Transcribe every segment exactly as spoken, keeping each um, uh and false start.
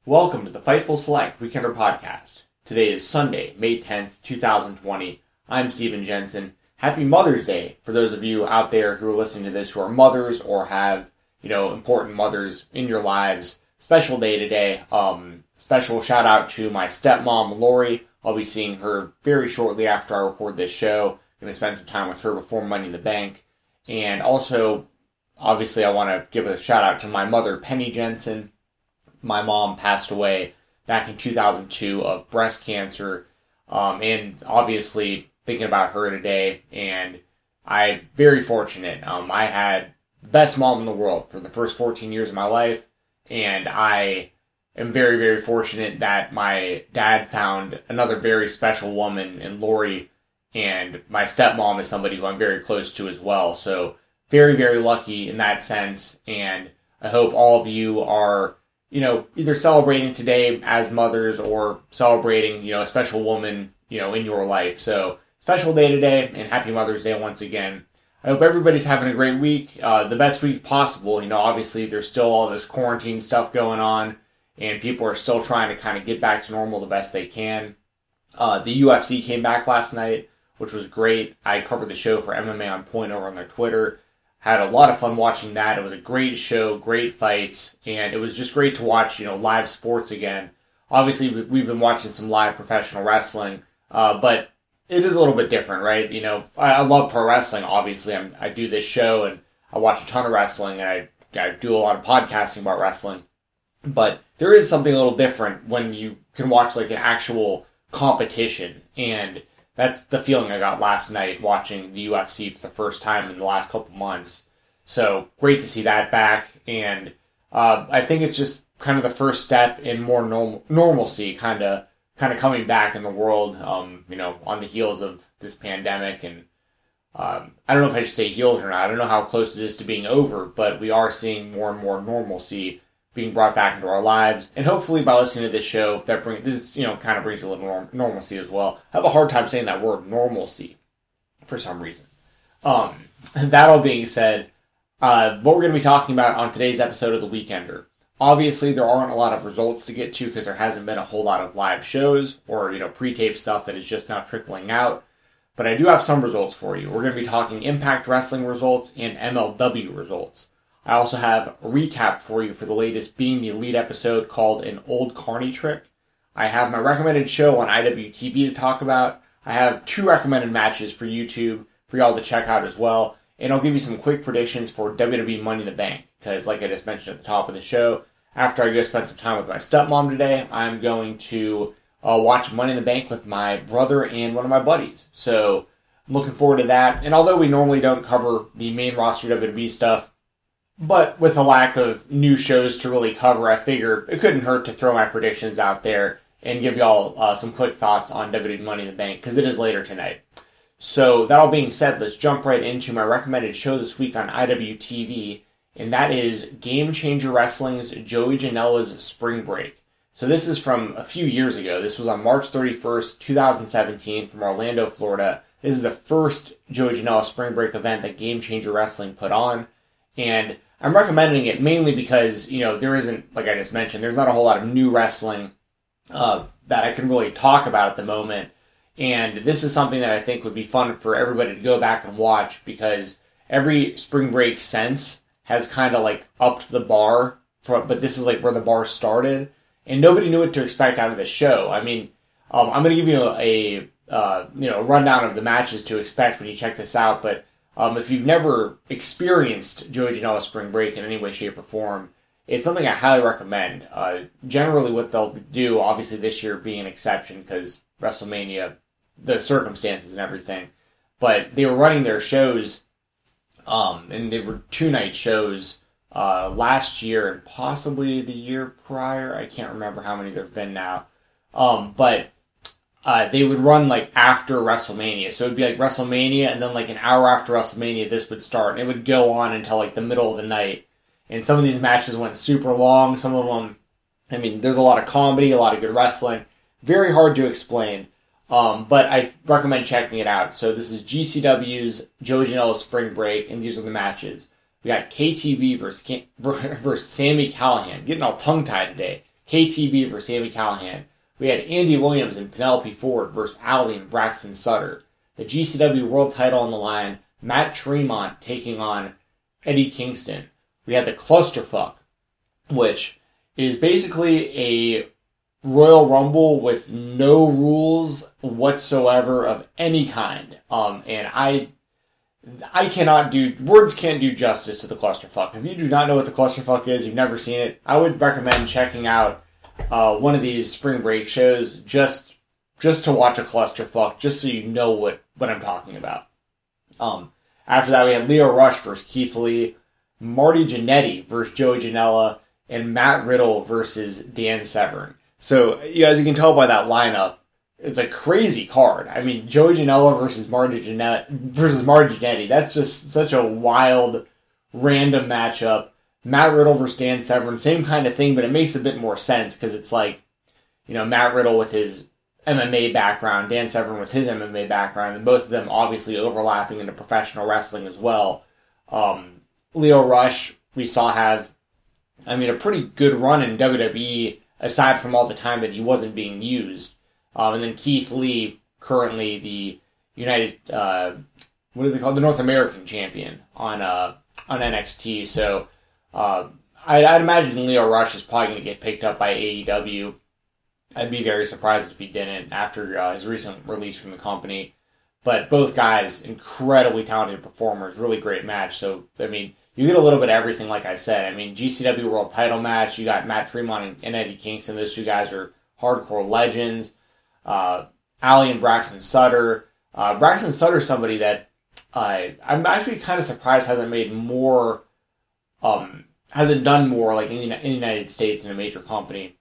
Welcome to the Fightful Select Weekender Podcast. Today is Sunday, May tenth, twenty twenty. I'm Steven Jensen. Happy Mother's Day for those of you out there who are listening to this who are mothers or have, you know, important mothers in your lives. Special day today. Um, special shout out to my stepmom, Lori. I'll be seeing her very shortly after I record this show. I'm going to spend some time with her before Money in the Bank. And also, obviously, I want to give a shout out to my mother, Penny Jensen. My mom passed away back in two thousand two of breast cancer, um, and obviously thinking about her today, and I'm very fortunate. Um, I had the best mom in the world for the first fourteen years of my life, and I am very, very fortunate that my dad found another very special woman in Lori, and my stepmom is somebody who I'm very close to as well. So very, very lucky in that sense, and I hope all of you are, you know, either celebrating today as mothers or celebrating, you know, a special woman, you know, in your life. So, special day today, and happy Mother's Day once again. I hope everybody's having a great week, uh, the best week possible. You know, obviously there's still all this quarantine stuff going on, and people are still trying to kind of get back to normal the best they can. Uh, the U F C came back last night, which was great. I covered the show for M M A On Point over on their Twitter. Had a lot of fun watching that. It was a great show, great fights, and it was just great to watch, you know, live sports again. Obviously, we've been watching some live professional wrestling, uh, but it is a little bit different, right? You know, I, I love pro wrestling, obviously. I'm, I do this show, and I watch a ton of wrestling, and I, I do a lot of podcasting about wrestling. But there is something a little different when you can watch, like, an actual competition, and that's the feeling I got last night watching the U F C for the first time in the last couple months. So, great to see that back, and uh, I think it's just kind of the first step in more normal, normalcy, kind of kind of coming back in the world, um, you know, on the heels of this pandemic, and um, I don't know if I should say heels or not. I don't know how close it is to being over, but we are seeing more and more normalcy being brought back into our lives, and hopefully by listening to this show, that brings this, you know, kind of brings a little norm- normalcy as well. I have a hard time saying that word, normalcy, for some reason. Um, that all being said, uh, what we're going to be talking about on today's episode of The Weekender. Obviously, there aren't a lot of results to get to because there hasn't been a whole lot of live shows or, you know, pre-tape stuff that is just now trickling out. But I do have some results for you. We're going to be talking Impact Wrestling results and M L W results. I also have a recap for you for the latest Being the Elite episode called An Old Carney Trick. I have my recommended show on I W T V to talk about. I have two recommended matches for YouTube for y'all to check out as well. And I'll give you some quick predictions for W W E Money in the Bank. Because like I just mentioned at the top of the show, after I go spend some time with my stepmom today, I'm going to uh, watch Money in the Bank with my brother and one of my buddies. So I'm looking forward to that. And although we normally don't cover the main roster W W E stuff, but with a lack of new shows to really cover, I figured it couldn't hurt to throw my predictions out there and give y'all uh, some quick thoughts on W W E Money in the Bank, because it is later tonight. So, that all being said, let's jump right into my recommended show this week on I W T V, and that is Game Changer Wrestling's Joey Janela's Spring Break. So this is from a few years ago. This was on March thirty-first, twenty seventeen from Orlando, Florida. This is the first Joey Janela Spring Break event that Game Changer Wrestling put on. And I'm recommending it mainly because, you know, there isn't, like I just mentioned, there's not a whole lot of new wrestling uh, that I can really talk about at the moment. And this is something that I think would be fun for everybody to go back and watch, because every Spring Break since has kind of like upped the bar, for, but this is like where the bar started. And nobody knew what to expect out of the show. I mean, um, I'm going to give you a, a uh, you know, rundown of the matches to expect when you check this out, but Um, if you've never experienced Joey Janela Spring Break in any way, shape, or form, it's something I highly recommend. Uh, generally what they'll do, obviously this year being an exception because WrestleMania, the circumstances and everything, but they were running their shows, um, and they were two-night shows uh, last year and possibly the year prior. I can't remember how many there have been now. Um, but Uh, they would run, like, after WrestleMania. So it would be, like, WrestleMania, and then, like, an hour after WrestleMania, this would start. And it would go on until, like, the middle of the night. And some of these matches went super long. Some of them, I mean, there's a lot of comedy, a lot of good wrestling. Very hard to explain. Um, but I recommend checking it out. So this is G C W's Joey Janela Spring Break, and these are the matches. We got K T B versus, versus Sami Callihan. Getting all tongue-tied today. K T B versus Sami Callihan. We had Andy Williams and Penelope Ford versus Allie and Braxton Sutter. The G C W World title on the line, Matt Tremont taking on Eddie Kingston. We had the Clusterfuck, which is basically a Royal Rumble with no rules whatsoever of any kind. Um, and I I cannot do, words can't do justice to the Clusterfuck. If you do not know what the Clusterfuck is, you've never seen it, I would recommend checking out uh, one of these spring break shows just just to watch a Clusterfuck, just so you know what, what I'm talking about. Um, after that, we had Leo Rush versus Keith Lee, Marty Jannetty versus Joey Janela, and Matt Riddle versus Dan Severn. So, you guys, you can tell by that lineup, it's a crazy card. I mean, Joey Janela versus Marty Jannetty, versus Marty Jannetty, that's just such a wild, random matchup. Matt Riddle versus Dan Severn, same kind of thing, but it makes a bit more sense, because it's like, you know, Matt Riddle with his M M A background, Dan Severn with his M M A background, and both of them obviously overlapping into professional wrestling as well. Um, Leo Rush, we saw have, I mean, a pretty good run in W W E, aside from all the time that he wasn't being used. Um, and then Keith Lee, currently the United, uh, what are they called? The North American champion on uh, on N X T. So uh, I'd, I'd imagine Leo Rush is probably going to get picked up by A E W. I'd be very surprised if he didn't after uh, his recent release from the company. But both guys, incredibly talented performers, really great match. So, I mean, you get a little bit of everything, like I said. I mean, G C W World title match, you got Matt Tremont and, and Eddie Kingston. Those two guys are hardcore legends. Uh, Allie and Braxton Sutter. Uh, Braxton Sutter is somebody that uh, I'm actually kind of surprised hasn't made more, um, hasn't done more like in the, in the United States in a major company.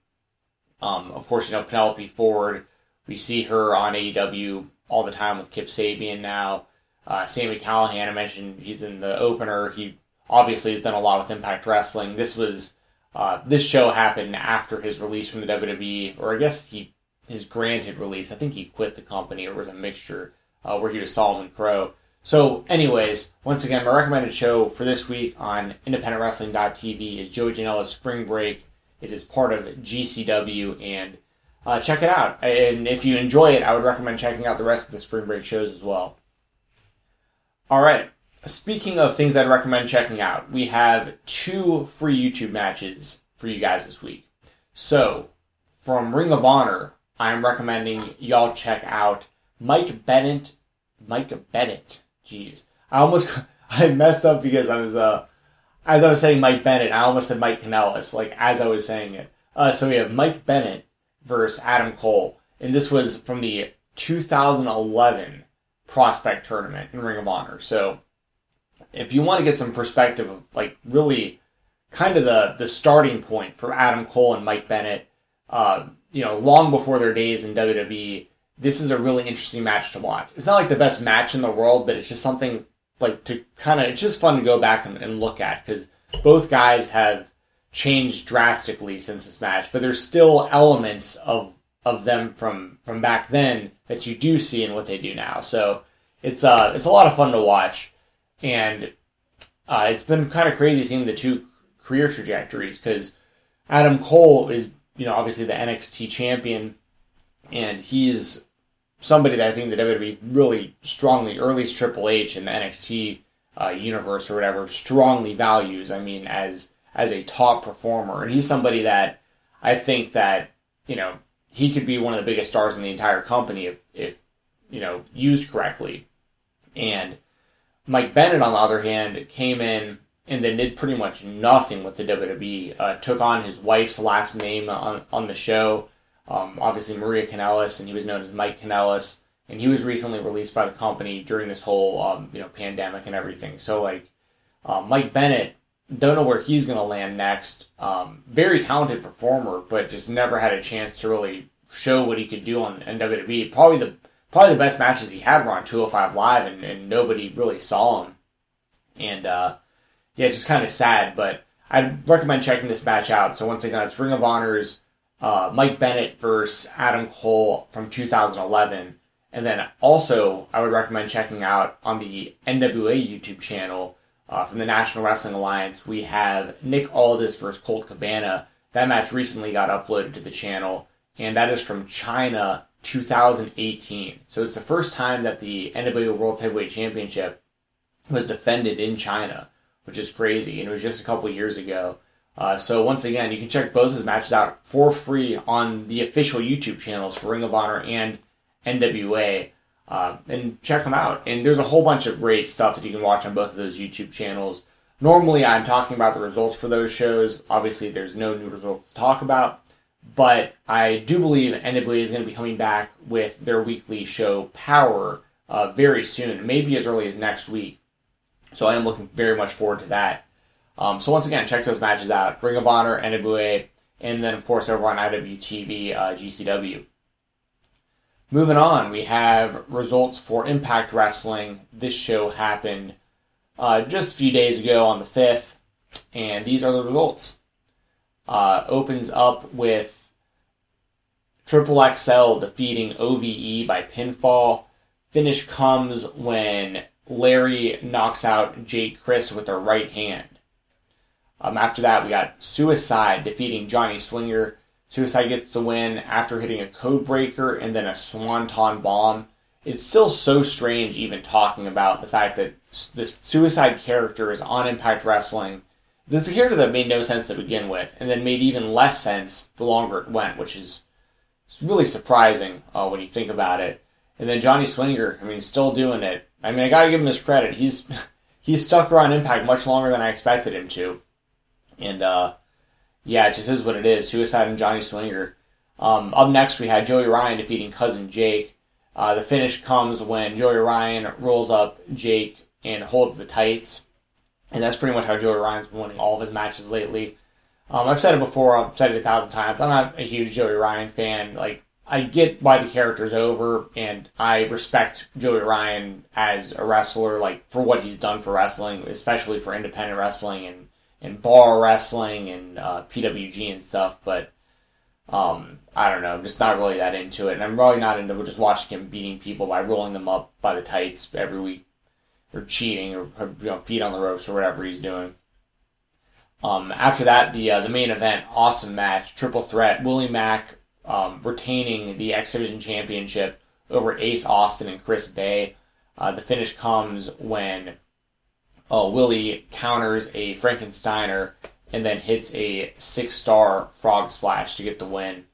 Um, of course, you know, Penelope Ford, we see her on A E W all the time with Kip Sabian now. Uh, Sami Callihan, I mentioned he's in the opener. He obviously has done a lot with Impact Wrestling. This was, uh, this show happened after his release from the W W E, or I guess he, his granted release. I think he quit the company, or it was a mixture, uh, where he was Solomon Crow. So, anyways, once again, my recommended show for this week on independent wrestling dot t v is Joey Janela's Spring Break. It is part of G C W, and uh, check it out. And if you enjoy it, I would recommend checking out the rest of the Spring Break shows as well. All right. Speaking of things I'd recommend checking out, we have two free YouTube matches for you guys this week. So, from Ring of Honor, I'm recommending y'all check out Mike Bennett. Mike Bennett. Jeez. I almost, I messed up because I was, uh, as I was saying Mike Bennett, I almost said Mike Kanellis, like, as I was saying it. Uh, so we have Mike Bennett versus Adam Cole, and this was from the two thousand eleven Prospect Tournament in Ring of Honor. So, if you want to get some perspective of, like, really kind of the, the starting point for Adam Cole and Mike Bennett, uh, you know, long before their days in W W E, this is a really interesting match to watch. It's not like the best match in the world, but it's just something, like, to kind of, it's just fun to go back and, and look at, because both guys have changed drastically since this match, but there's still elements of of them from, from back then that you do see in what they do now. So it's uh it's a lot of fun to watch, and uh, it's been kind of crazy seeing the two career trajectories, because Adam Cole is, you know, obviously the N X T champion, and he's somebody that I think the W W E really strongly, or at least Triple H in the N X T uh, universe or whatever, strongly values, I mean, as as a top performer. And he's somebody that I think that, you know, he could be one of the biggest stars in the entire company if, if you know, used correctly. And Mike Bennett, on the other hand, came in and then did pretty much nothing with the W W E. Uh, took on his wife's last name on, on the show, um, obviously Maria Kanellis, and he was known as Mike Kanellis. And he was recently released by the company during this whole, um, you know, pandemic and everything. So, like, uh, Mike Bennett, don't know where he's going to land next. Um, very talented performer, but just never had a chance to really show what he could do on, on W W E. Probably the probably the best matches he had were on two oh five Live, and, and nobody really saw him. And, uh, yeah, just kind of sad, but I'd recommend checking this match out. So once again, it's Ring of Honor's uh, Mike Bennett versus Adam Cole from two thousand eleven. And then also, I would recommend checking out on the N W A YouTube channel, Uh, from the National Wrestling Alliance, we have Nick Aldis versus Colt Cabana. That match recently got uploaded to the channel, and that is from China two thousand eighteen. So it's the first time that the N W A World Heavyweight Championship was defended in China, which is crazy, and it was just a couple years ago. Uh, so once again, you can check both his matches out for free on the official YouTube channels for Ring of Honor and N W A, uh, and check them out. And there's a whole bunch of great stuff that you can watch on both of those YouTube channels. Normally, I'm talking about the results for those shows. Obviously, there's no new results to talk about, but I do believe N W A is going to be coming back with their weekly show, Power, uh, very soon, maybe as early as next week. So I am looking very much forward to that. Um, so once again, check those matches out. Ring of Honor, N W A, and then, of course, over on I W T V, uh, G C W. Moving on, we have results for Impact Wrestling. This show happened uh, just a few days ago on the fifth, and these are the results. Uh, opens up with Triple X L defeating O V E by pinfall. Finish comes when Larry knocks out Jake Crist with her right hand. Um, after that, we got Suicide defeating Johnny Swinger. Suicide gets the win after hitting a code breaker and then a swanton bomb. It's still so strange even talking about the fact that this Suicide character is on Impact Wrestling. This is a character that made no sense to begin with, and then made even less sense the longer it went, which is really surprising uh, when you think about it. And then Johnny Swinger, I mean, still doing it. I mean, I gotta give him his credit. He's he's stuck around Impact much longer than I expected him to. And, uh, yeah, it just is what it is. Suicide and Johnny Swinger. Um, up next, we had Joey Ryan defeating Cousin Jake. Uh, the finish comes when Joey Ryan rolls up Jake and holds the tights. And that's pretty much how Joey Ryan's been winning all of his matches lately. Um, I've said it before. I've said it a thousand times. I'm not a huge Joey Ryan fan. Like, I get why the character's over, and I respect Joey Ryan as a wrestler, like, for what he's done for wrestling, especially for independent wrestling and and bar wrestling and uh, P W G and stuff, but um, I don't know, I'm just not really that into it, and I'm really not into just watching him beating people by rolling them up by the tights every week, or cheating, or, or you know, feet on the ropes, or whatever he's doing. Um, after that, the uh, the main event, awesome match, triple threat, Willie Mack um, retaining the X Division Championship over Ace Austin and Chris Bay. Uh, the finish comes when Uh, Willie counters a Frankensteiner and then hits a six-star frog splash to get the win.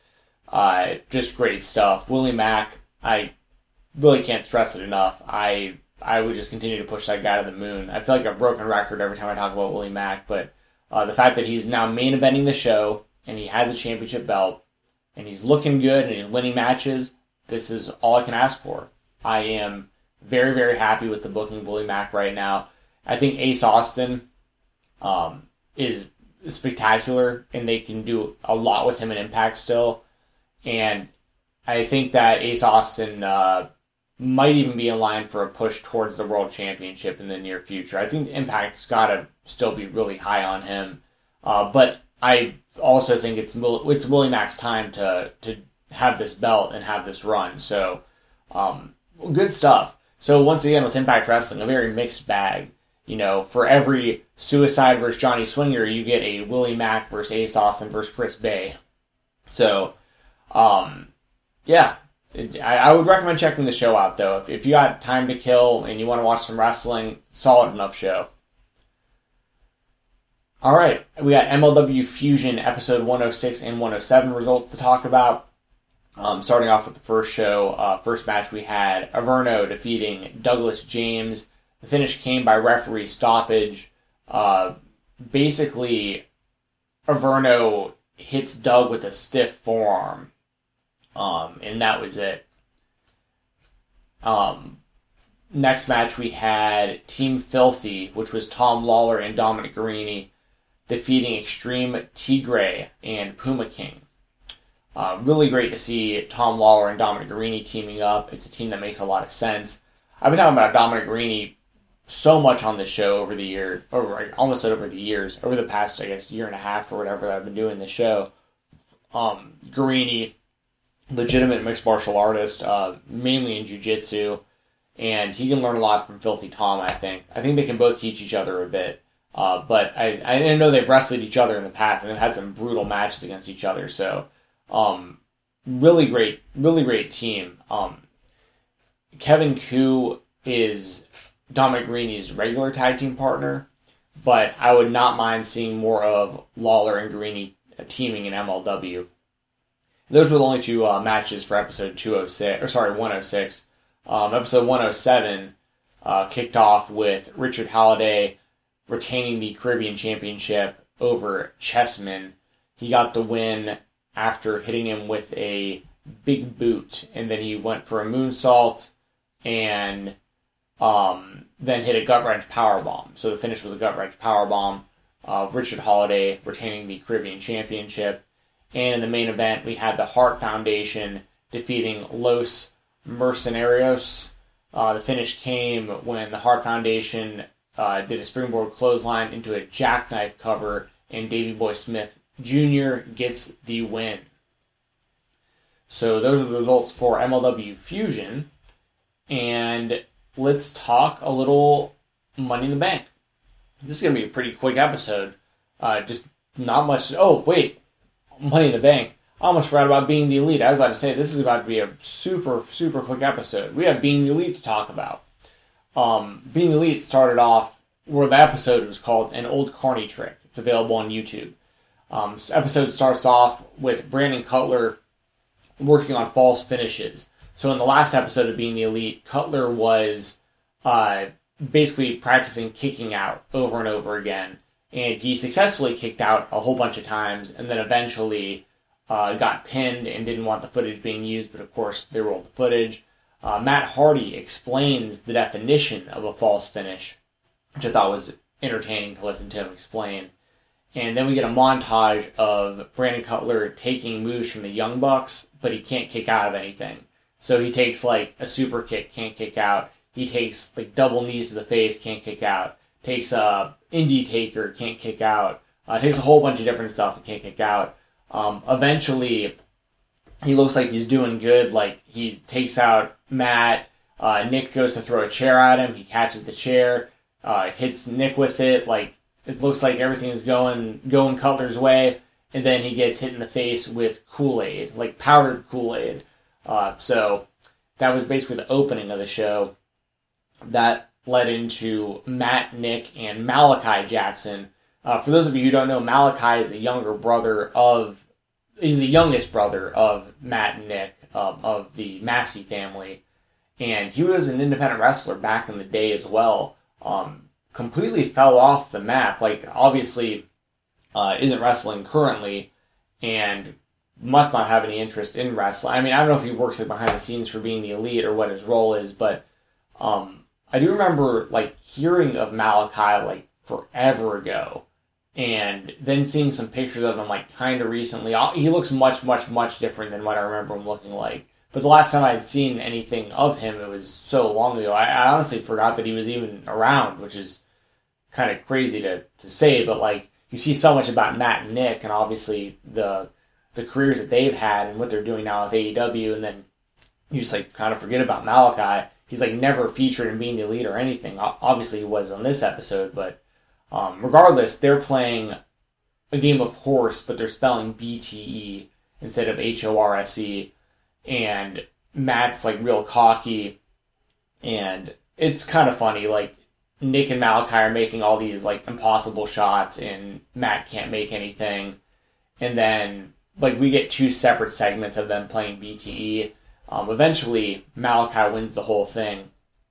Uh, just great stuff. Willie Mack, I really can't stress it enough. I I would just continue to push that guy to the moon. I feel like a broken record every time I talk about Willie Mack, but uh, the fact that he's now main eventing the show and he has a championship belt and he's looking good and he's winning matches, this is all I can ask for. I am very, very happy with the booking of Willie Mack right now. I think Ace Austin um, is spectacular, and they can do a lot with him in Impact still. And I think that Ace Austin uh, might even be in line for a push towards the World Championship in the near future. I think Impact's got to still be really high on him. Uh, but I also think it's it's Willie Mack's time to, to have this belt and have this run. So, um, good stuff. So once again, with Impact Wrestling, a very mixed bag. You know, for every Suicide versus Johnny Swinger, you get a Willie Mack versus Ace Austin versus Chris Bay. So, um, yeah, I, I would recommend checking the show out, though. If, if you got time to kill and you want to watch some wrestling, solid enough show. All right, we got M L W Fusion episode one oh six and one oh seven results to talk about. Um, starting off with the first show, uh, first match we had Averno defeating Douglas James. The finish came by referee stoppage. Uh, basically, Averno hits Doug with a stiff forearm. Um, and that was it. Um, next match we had Team Filthy, which was Tom Lawler and Dominic Garrini, defeating Extreme Tigre and Puma King. Uh, really great to see Tom Lawler and Dominic Garrini teaming up. It's a team that makes a lot of sense. I've been talking about Dominic Garrini so much on this show over the year, or almost over the years, over the past, I guess, year and a half or whatever that I've been doing this show. Um, Garrini, legitimate mixed martial artist, uh, mainly in jiu-jitsu, and he can learn a lot from Filthy Tom, I think. I think they can both teach each other a bit. Uh, but I, I didn't know they've wrestled each other in the past, and they've had some brutal matches against each other. So, um, really great, really great team. Um, Kevin Koo is Dominic Garini's regular tag team partner, but I would not mind seeing more of Lawler and Garini teaming in M L W. Those were the only two uh, matches for episode two oh six, or sorry, one oh six. Um, episode one oh seven uh, kicked off with Richard Holiday retaining the Caribbean Championship over Chessman. He got the win after hitting him with a big boot, and then he went for a moonsault and um, then hit a gut wrench powerbomb. So the finish was a gut wrench powerbomb. Uh, Richard Holiday retaining the Caribbean Championship. And in the main event, we had the Hart Foundation defeating Los Mercenarios. Uh, the finish came when the Hart Foundation uh, did a springboard clothesline into a jackknife cover, and Davey Boy Smith Junior gets the win. So those are the results for M L W Fusion. And let's talk a little Money in the Bank. This is going to be a pretty quick episode. Uh, just not much. Oh, wait. Money in the Bank. I almost forgot about Being the Elite. I was about to say, this is about to be a super, super quick episode. We have Being the Elite to talk about. Um, Being the Elite started off where the episode was called An Old Carney Trick. It's available on YouTube. Um, this episode starts off with Brandon Cutler working on false finishes. So in the last episode of Being the Elite, Cutler was uh, basically practicing kicking out over and over again. And he successfully kicked out a whole bunch of times, and then eventually uh, got pinned and didn't want the footage being used, but of course they rolled the footage. Uh, Matt Hardy explains the definition of a false finish, which I thought was entertaining to listen to him explain. And then we get a montage of Brandon Cutler taking moves from the Young Bucks, but he can't kick out of anything. So he takes like a super kick, can't kick out. He takes like double knees to the face, can't kick out. Takes a indie taker, can't kick out. Uh, takes a whole bunch of different stuff and can't kick out. Um, eventually, he looks like he's doing good. Like he takes out Matt. Uh, Nick goes to throw a chair at him. He catches the chair, uh, hits Nick with it. Like it looks like everything's going going Cutler's way, and then he gets hit in the face with Kool-Aid, like powdered Kool-Aid. Uh, so that was basically the opening of the show. That led into Matt, Nick, and Malachi Jackson. Uh, for those of you who don't know, Malachi is the younger brother of, he's the youngest brother of Matt and Nick, um, of the Massey family. And he was an independent wrestler back in the day as well. Um, completely fell off the map. Like, obviously, uh, isn't wrestling currently, and must not have any interest in wrestling. I mean, I don't know if he works like, behind the scenes for Being the Elite or what his role is, but um, I do remember, like, hearing of Malachi, like, forever ago, and then seeing some pictures of him, like, kind of recently. He looks much, much, much different than what I remember him looking like. But the last time I had seen anything of him, it was so long ago. I, I honestly forgot that he was even around, which is kind of crazy to, to say, but, like, you see so much about Matt and Nick, and obviously the the careers that they've had and what they're doing now with A E W, and then you just, like, kind of forget about Malachi. He's, like, never featured in Being the Elite or anything. Obviously, he was on this episode, but um, regardless, they're playing a game of horse, but they're spelling B T E instead of H O R S E, and Matt's, like, real cocky, and it's kind of funny. Like, Nick and Malachi are making all these, like, impossible shots, and Matt can't make anything, and then, like, we get two separate segments of them playing B T E. Um, eventually, Malachi wins the whole thing,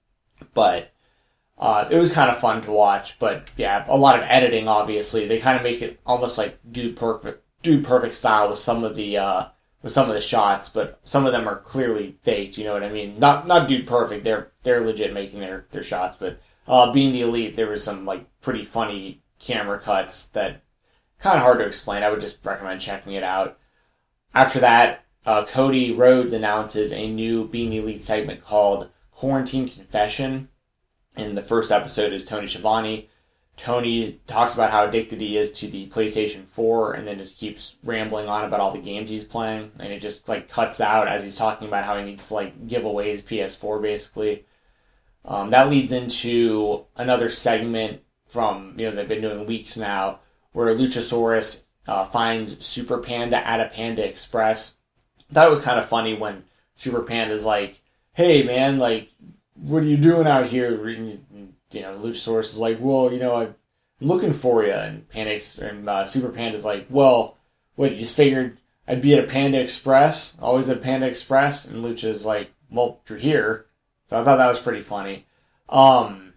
but uh, it was kind of fun to watch. But yeah, a lot of editing. Obviously, they kind of make it almost like Dude Perfect, Dude Perfect style with some of the uh, with some of the shots, but some of them are clearly faked. You know what I mean? Not not Dude Perfect. They're they're legit making their, their shots, but uh, Being the Elite, there was some like pretty funny camera cuts that kind of hard to explain. I would just recommend checking it out. After that, Uh, Cody Rhodes announces a new Being the Elite segment called Quarantine Confession. And the first episode is Tony Schiavone. Tony talks about how addicted he is to the PlayStation four, and then just keeps rambling on about all the games he's playing. And it just like cuts out as he's talking about how he needs to like give away his P S four basically. Um, that leads into another segment from, you know, they've been doing weeks now, where Luchasaurus uh, finds Super Panda at a Panda Express. I thought it was kind of funny when Super Panda's like, hey, man, like, what are you doing out here? And, you know, Luchasaurus is like, well, you know, I'm looking for you. And Panda and uh, Super Panda's like, well, what, you just figured I'd be at a Panda Express? Always at Panda Express? And Lucha's like, well, you're here. So I thought that was pretty funny. Um,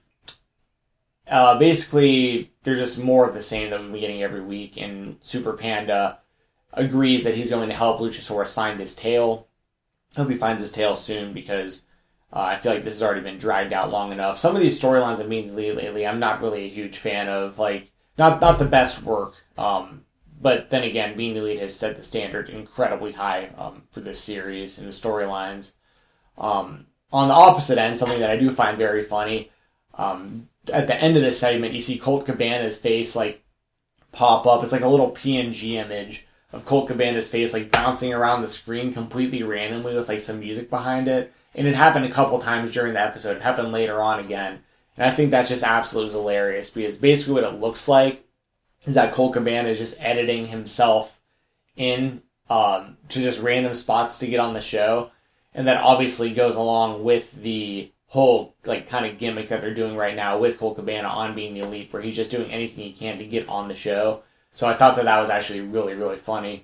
uh, basically, there's just more of the same that we've been getting every week. And Super Panda agrees that he's going to help Luchasaurus find his tail. I hope he finds his tail soon because uh, I feel like this has already been dragged out long enough. Some of these storylines I've been lately, I'm not really a huge fan of. Like, not not the best work. Um, but then again, Being the Elite has set the standard incredibly high um, for this series and the storylines. Um, on the opposite end, something that I do find very funny, um, at the end of this segment, you see Colt Cabana's face, like, pop up. It's like a little P N G image of Colt Cabana's face, like, bouncing around the screen completely randomly with, like, some music behind it. And it happened a couple times during the episode. It happened later on again. And I think that's just absolutely hilarious, because basically what it looks like is that Colt Cabana is just editing himself in um, to just random spots to get on the show. And that obviously goes along with the whole, like, kind of gimmick that they're doing right now with Colt Cabana on Being the Elite, where he's just doing anything he can to get on the show. So I thought that that was actually really, really funny.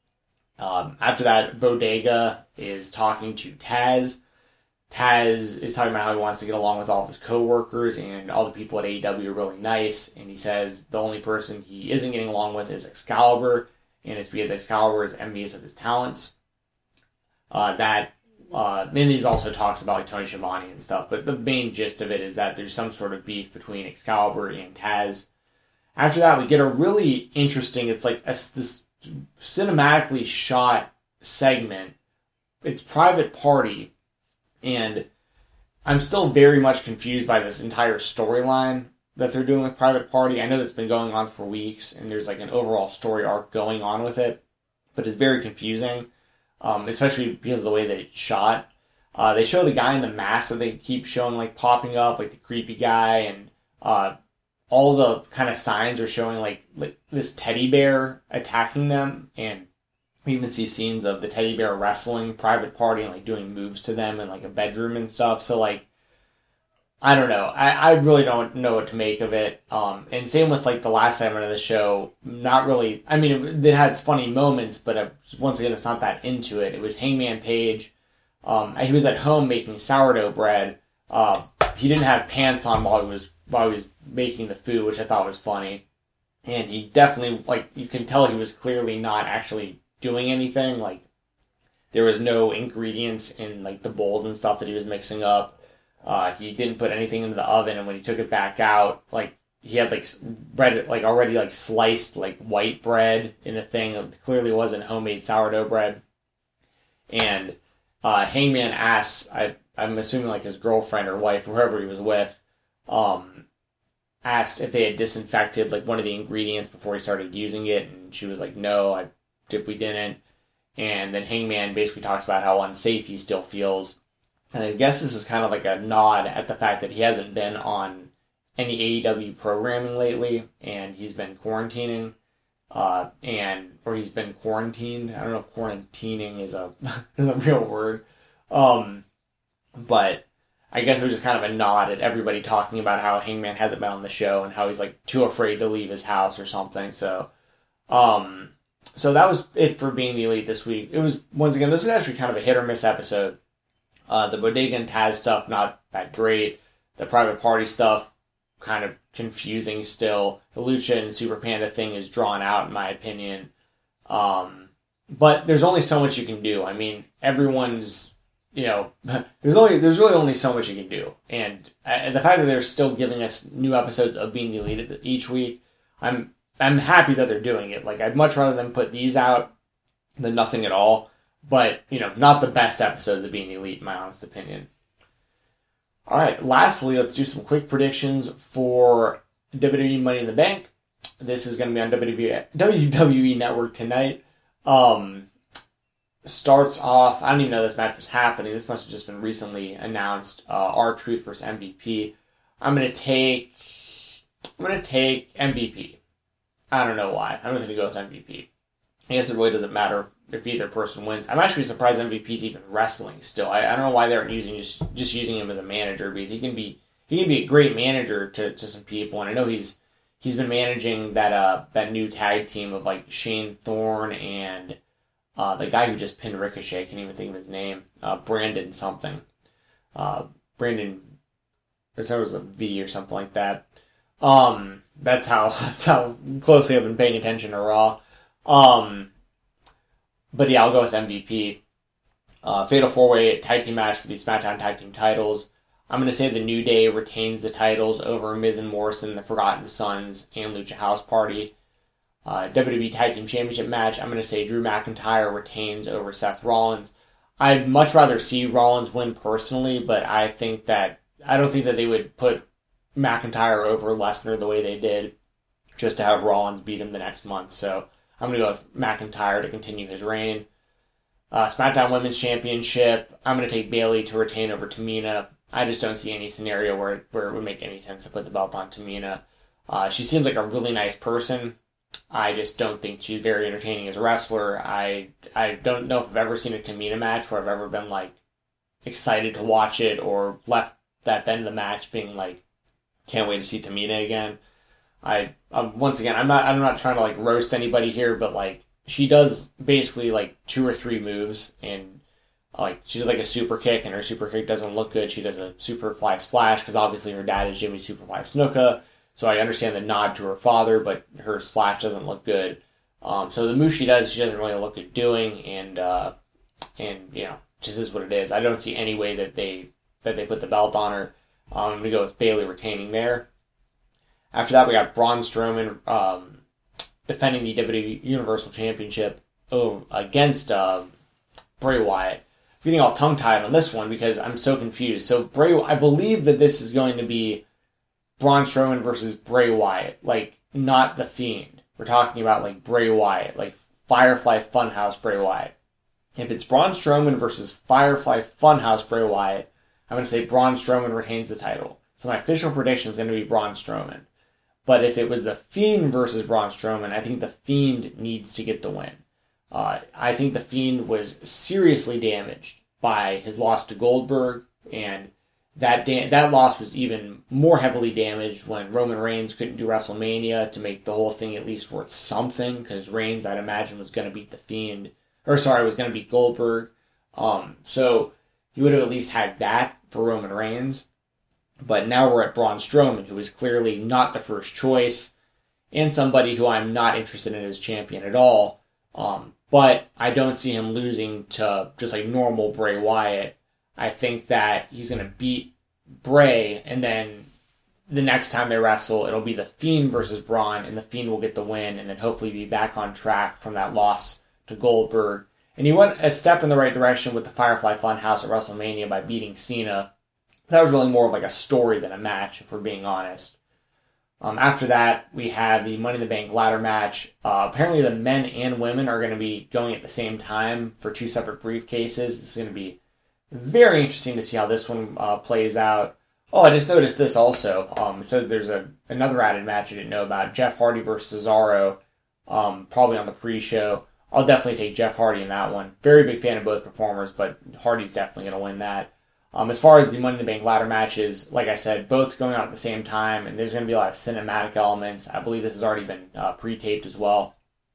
Um, after that, Bodega is talking to Taz. Taz is talking about how he wants to get along with all of his coworkers, and all the people at A E W are really nice. And he says the only person he isn't getting along with is Excalibur, and it's because Excalibur is envious of his talents. Uh, that Uh, Mindy's also talks about, like, Tony Schiavone and stuff, but the main gist of it is that there's some sort of beef between Excalibur and Taz. After that, we get a really interesting, it's like a, this cinematically shot segment. It's Private Party, and I'm still very much confused by this entire storyline that they're doing with Private Party. I know that's been going on for weeks, and there's, like, an overall story arc going on with it, but it's very confusing. Um, especially because of the way that it's shot. Uh, they show the guy in the mask that they keep showing, like, popping up, like the creepy guy, and uh, all the kind of signs are showing, like, like this teddy bear attacking them, and we even see scenes of the teddy bear wrestling Private Party and, like, doing moves to them in, like, a bedroom and stuff. So, like, I don't know. I, I really don't know what to make of it. Um, and same with, like, the last segment of the show. Not really... I mean, it, it had funny moments, but it, once again, it's not that into it. It was Hangman Page. Um, he was at home making sourdough bread. Uh, he didn't have pants on while he was while he was making the food, which I thought was funny. And he definitely, like, you can tell he was clearly not actually doing anything. Like, there was no ingredients in, like, the bowls and stuff that he was mixing up. Uh, he didn't put anything into the oven, and when he took it back out, like, he had, like, bread, like, already, like, sliced, like, white bread in a thing. It clearly wasn't homemade sourdough bread. And uh, Hangman asks, I, I'm assuming, like, his girlfriend or wife, whoever he was with, um, asked if they had disinfected, like, one of the ingredients before he started using it, and she was like, no, I, if we didn't. And then Hangman basically talks about how unsafe he still feels. And I guess this is kind of like a nod at the fact that he hasn't been on any A E W programming lately, and he's been quarantining, uh, and or he's been quarantined. I don't know if quarantining is a is a real word, um, but I guess it was just kind of a nod at everybody talking about how Hangman hasn't been on the show and how he's, like, too afraid to leave his house or something. So, um, so that was it for Being the Elite this week. It was, once again, this was actually kind of a hit or miss episode. Uh, the Bodega and Taz stuff, not that great. The Private Party stuff, kind of confusing still. The Lucha and Super Panda thing is drawn out, in my opinion. Um, but there's only so much you can do. I mean, everyone's, you know, there's only there's really only so much you can do. And, and the fact that they're still giving us new episodes of Being the Elite each week, I'm I'm happy that they're doing it. Like, I'd much rather them put these out than nothing at all. But, you know, not the best episodes of Being the Elite, in my honest opinion. Alright, lastly, let's do some quick predictions for W W E Money in the Bank. This is going to be on W W E Network tonight. Um, starts off, I don't even know this match was happening. This must have just been recently announced. Uh, R-Truth versus M V P. I'm going to take I'm going to take M V P. I don't know why. I'm just going to go with M V P. I guess it really doesn't matter if either person wins. I'm actually surprised M V P's even wrestling still. I, I don't know why they aren't using just, just using him as a manager, because he can be he can be a great manager to, to some people, and I know he's he's been managing that uh that new tag team of like Shane Thorne and uh the guy who just pinned Ricochet. I can't even think of his name. Uh, Brandon something. Uh, Brandon. There was a V or something like that. Um, that's how that's how closely I've been paying attention to Raw. Um, but yeah, I'll go with M V P. Uh, Fatal four-way tag team match for the SmackDown tag team titles. I'm going to say the New Day retains the titles over Miz and Morrison, the Forgotten Sons, and Lucha House Party. Uh, W W E Tag Team Championship match, I'm going to say Drew McIntyre retains over Seth Rollins. I'd much rather see Rollins win personally, but I think that I don't think that they would put McIntyre over Lesnar the way they did just to have Rollins beat him the next month. So I'm going to go with McIntyre to continue his reign. Uh, SmackDown Women's Championship, I'm going to take Bayley to retain over Tamina. I just don't see any scenario where, where it would make any sense to put the belt on Tamina. Uh, she seems like a really nice person. I just don't think she's very entertaining as a wrestler. I I don't know if I've ever seen a Tamina match where I've ever been like excited to watch it or left that end of the match being like, can't wait to see Tamina again. I um, once again, I'm not I'm not trying to like roast anybody here, but like she does basically like two or three moves, and like she does like a super kick, and her super kick doesn't look good. She does a Superfly Splash because obviously her dad is Jimmy Superfly Snuka, so I understand the nod to her father, but her splash doesn't look good. Um, so the move she does, she doesn't really look good doing, and uh, and you know, just is what it is. I don't see any way that they that they put the belt on her. Um, I'm going to go with Bayley retaining there. After that, we got Braun Strowman um, defending the W W E Universal Championship over, against uh, Bray Wyatt. I'm getting all tongue-tied on this one because I'm so confused. So Bray, I believe that this is going to be Braun Strowman versus Bray Wyatt, like not the Fiend. We're talking about like Bray Wyatt, like Firefly Funhouse Bray Wyatt. If it's Braun Strowman versus Firefly Funhouse Bray Wyatt, I'm going to say Braun Strowman retains the title. So my official prediction is going to be Braun Strowman. But if it was the Fiend versus Braun Strowman, I think the Fiend needs to get the win. Uh, I think the Fiend was seriously damaged by his loss to Goldberg, and that da- that loss was even more heavily damaged when Roman Reigns couldn't do WrestleMania to make the whole thing at least worth something, because Reigns, I'd imagine, was going to beat the Fiend, or sorry, was going to beat Goldberg. Um, so he would have at least had that for Roman Reigns. But now we're at Braun Strowman, who is clearly not the first choice, and somebody who I'm not interested in as champion at all. Um, but I don't see him losing to just like normal Bray Wyatt. I think that he's going to beat Bray, and then the next time they wrestle, it'll be the Fiend versus Braun, and the Fiend will get the win, and then hopefully be back on track from that loss to Goldberg. And he went a step in the right direction with the Firefly Funhouse at WrestleMania by beating Cena. That was really more of like a story than a match, if we're being honest. Um, after that, we have the Money in the Bank ladder match. Uh, apparently the men and women are going to be going at the same time for two separate briefcases. It's going to be very interesting to see how this one uh, plays out. Oh, I just noticed this also. Um, it says there's a another added match I didn't know about. Jeff Hardy versus Cesaro, um, probably on the pre-show. I'll definitely take Jeff Hardy in that one. Very big fan of both performers, but Hardy's definitely going to win that. Um, as far as the Money in the Bank ladder matches, like I said, both going out at the same time, and there's going to be a lot of cinematic elements. I believe this has already been uh, pre-taped as well.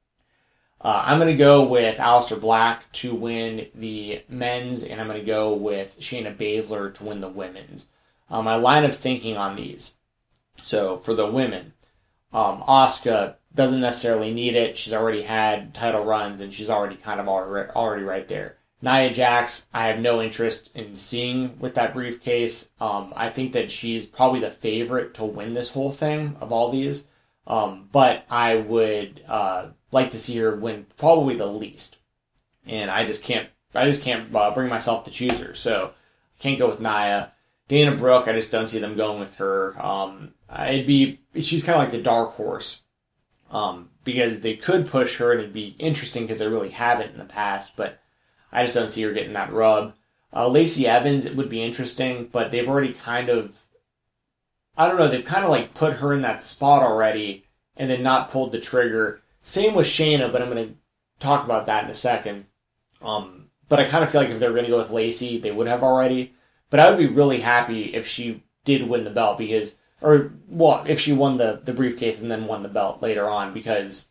Uh, I'm going to go with Aleister Black to win the men's, and I'm going to go with Shayna Baszler to win the women's. Uh, my line of thinking on these. So, for the women, um, Asuka doesn't necessarily need it. She's already had title runs, and she's already kind of already, already right there. Nia Jax, I have no interest in seeing with that briefcase. Um, I think that she's probably the favorite to win this whole thing of all these. Um, but I would uh, like to see her win probably the least. And I just can't I just can't uh, bring myself to choose her. So I can't go with Nia. Dana Brooke, I just don't see them going with her. Um, it'd be she's kind of like the dark horse. Um, because they could push her and it'd be interesting because they really haven't in the past, but I just don't see her getting that rub. Uh, Lacey Evans, it would be interesting, but they've already kind of I don't know, they've kind of like put her in that spot already and then not pulled the trigger. Same with Shayna, but I'm going to talk about that in a second. Um, but I kind of feel like if they were going to go with Lacey, they would have already. But I would be really happy if she did win the belt because, or, well, if she won the, the briefcase and then won the belt later on because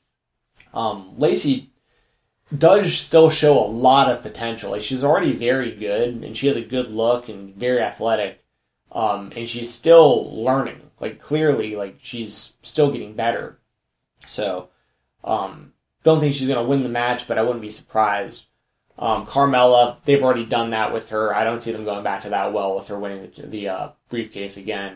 um, Lacey does still show a lot of potential. Like, she's already very good, and she has a good look and very athletic. Um, and she's still learning. Like, clearly, like, she's still getting better. So, um, don't think she's going to win the match, but I wouldn't be surprised. Um, Carmella, they've already done that with her. I don't see them going back to that well with her winning the, the uh, briefcase again.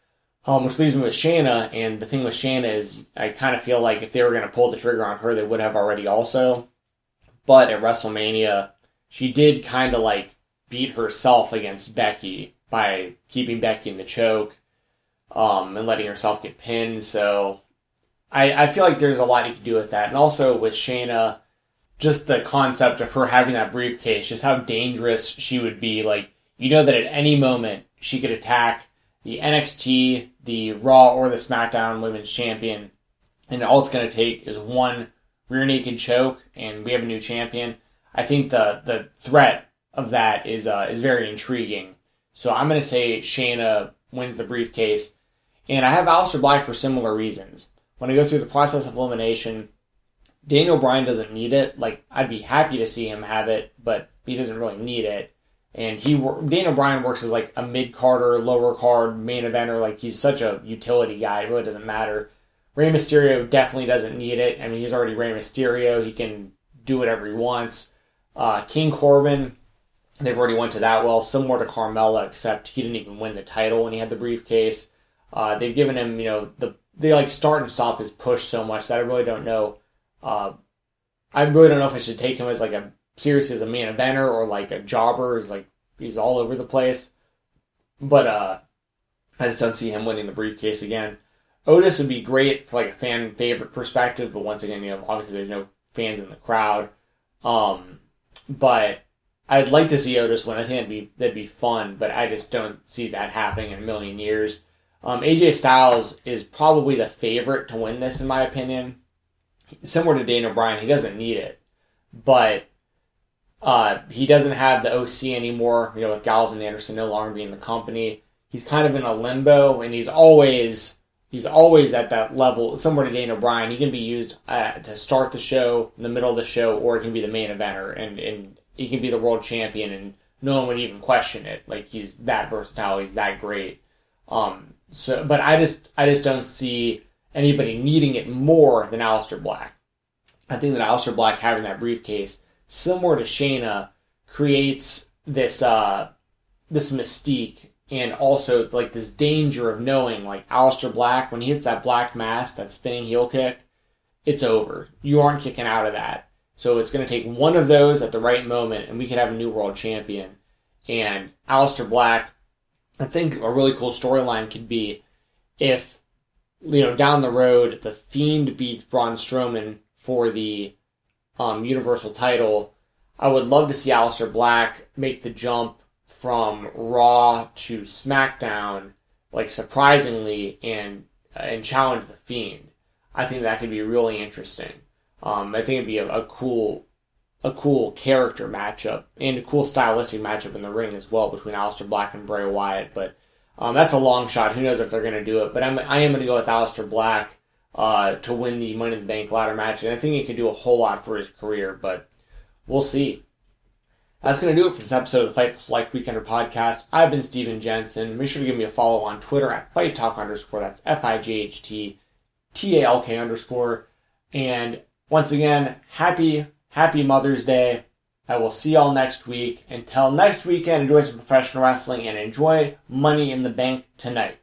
Um, which leaves me with Shayna, and the thing with Shayna is I kind of feel like if they were going to pull the trigger on her, they would have already also. But at WrestleMania, she did kind of like beat herself against Becky by keeping Becky in the choke um, and letting herself get pinned. So I, I feel like there's a lot you could do with that. And also with Shayna, just the concept of her having that briefcase, just how dangerous she would be. Like, you know that at any moment she could attack the N X T, the Raw, or the SmackDown Women's Champion, and all it's going to take is one rear naked choke, and we have a new champion. I think the the threat of that is uh, is very intriguing. So I'm going to say Shayna wins the briefcase, and I have Aleister Black for similar reasons. When I go through the process of elimination, Daniel Bryan doesn't need it. Like, I'd be happy to see him have it, but he doesn't really need it. And he Daniel Bryan works as like a mid-carder, lower card, main eventer. Like, he's such a utility guy. It really doesn't matter. Rey Mysterio definitely doesn't need it. I mean, he's already Rey Mysterio. He can do whatever he wants. Uh, King Corbin, they've already went to that well, similar to Carmella, except he didn't even win the title when he had the briefcase. Uh, they've given him, you know, the they like start and stop his push so much that I really don't know. Uh, I really don't know if I should take him as like a seriously as a main eventer or like a jobber. He's like he's all over the place. But uh, I just don't see him winning the briefcase again. Otis would be great for like a fan favorite perspective, but once again, you know, obviously there's no fans in the crowd. Um, but I'd like to see Otis win. I think that'd be that'd be fun, but I just don't see that happening in a million years. Um, A J Styles is probably the favorite to win this, in my opinion. Similar to Daniel Bryan, he doesn't need it, but uh, he doesn't have the O C anymore. You know, with Gallows and Anderson no longer being in the company, he's kind of in a limbo, and he's always he's always at that level. Similar to Daniel Bryan, he can be used uh, to start the show, in the middle of the show, or he can be the main eventer, and and he can be the world champion, and no one would even question it. Like, he's that versatile, he's that great. Um, so, but I just I just don't see anybody needing it more than Aleister Black. I think that Aleister Black having that briefcase, similar to Shayna, creates this uh, this mystique and also like this danger of knowing, like, Aleister Black, when he hits that black mask, that spinning heel kick, it's over. You aren't kicking out of that. So it's going to take one of those at the right moment, and we could have a new world champion. And Aleister Black, I think a really cool storyline could be if, you know, down the road, the Fiend beats Braun Strowman for the um, Universal title. I would love to see Aleister Black make the jump from Raw to SmackDown, like, surprisingly, and and challenge the Fiend. I think that could be really interesting. Um, I think it'd be a, a cool, a cool character matchup and a cool stylistic matchup in the ring as well between Aleister Black and Bray Wyatt. But Um, that's a long shot. Who knows if they're going to do it? But I'm, I am going to go with Aleister Black uh, to win the Money in the Bank ladder match. And I think he could do a whole lot for his career, but we'll see. That's going to do it for this episode of the Fightful Select Weekender podcast. I've been Steven Jensen. Make sure to give me a follow on Twitter at FightTalk underscore. That's F I G H T T A L K underscore. And once again, happy, happy Mother's Day. I will see y'all next week. Until next weekend, enjoy some professional wrestling and enjoy Money in the Bank tonight.